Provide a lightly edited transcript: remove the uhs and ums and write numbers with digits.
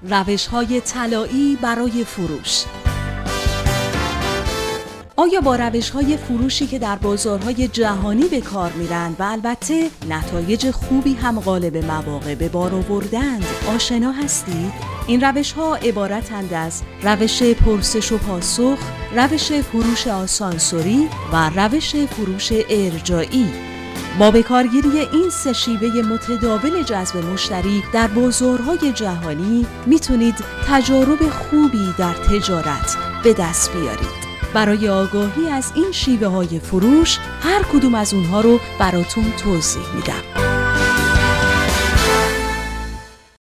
روش‌های طلایی برای فروش. آیا با روش‌های فروشی که در بازارهای جهانی به کار میرند و البته نتایج خوبی هم غالب مواقع به بار آوردند آشنا هستید؟ این روش‌ها عبارتند از روش پرسش و پاسخ، روش فروش آسانسوری و روش فروش ارجاعی. با بکارگیری این سه شیوه متداول جذب مشتری در بازارهای جهانی میتونید تجارب خوبی در تجارت به دست بیارید. برای آگاهی از این شیوه های فروش هر کدوم از اونها رو براتون توضیح میدم.